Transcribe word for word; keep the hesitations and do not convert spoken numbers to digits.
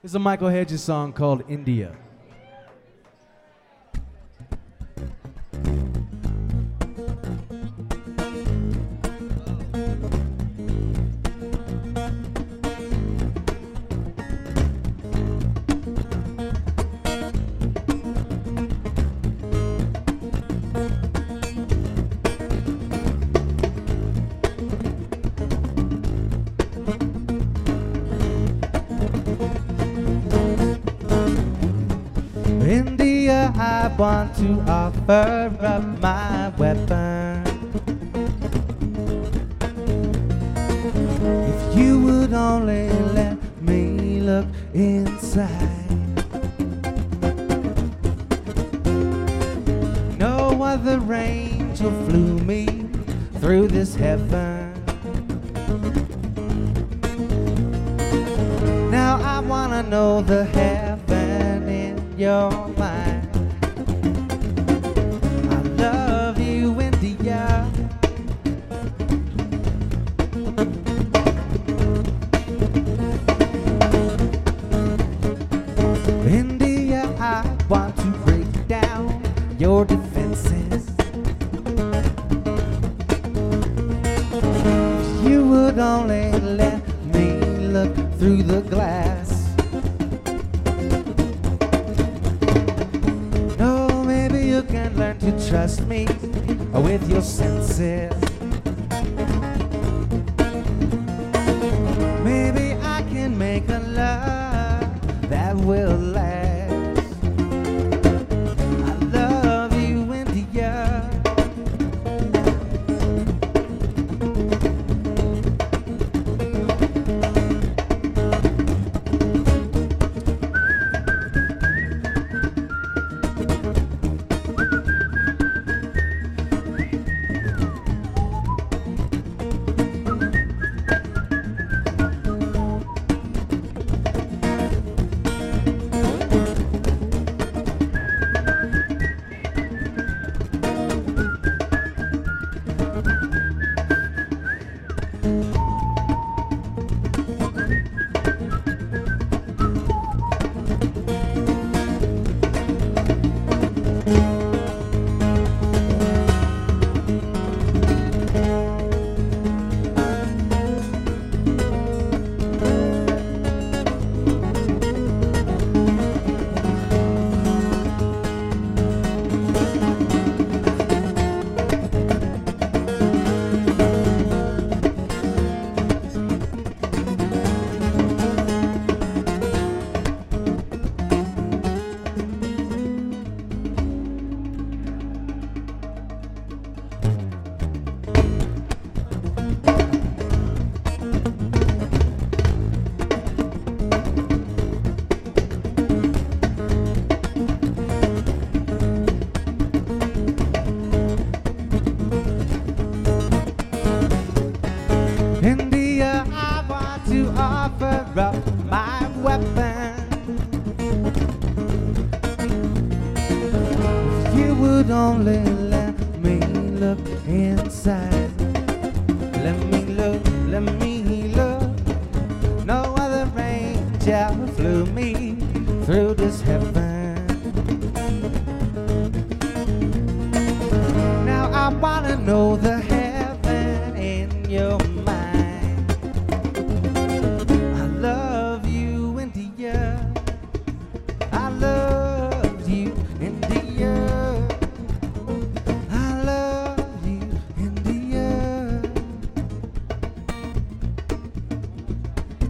It's a Michael Hedges song called India. India, I want to offer up my weapon. If you would only let me look inside. No other angel flew me through this heaven. Now I wanna know the heaven in your mind. I love you, India. India, I want to break down your defenses. If you would only let me look through the glass. No, maybe you can learn to trust me with your senses. Maybe I can make a love that will last. I love you, India. India, I want to offer up my weapon. If you would only let me look inside. Let me look, let me look. No other angel flew me through this heaven. Now I wanna know the heaven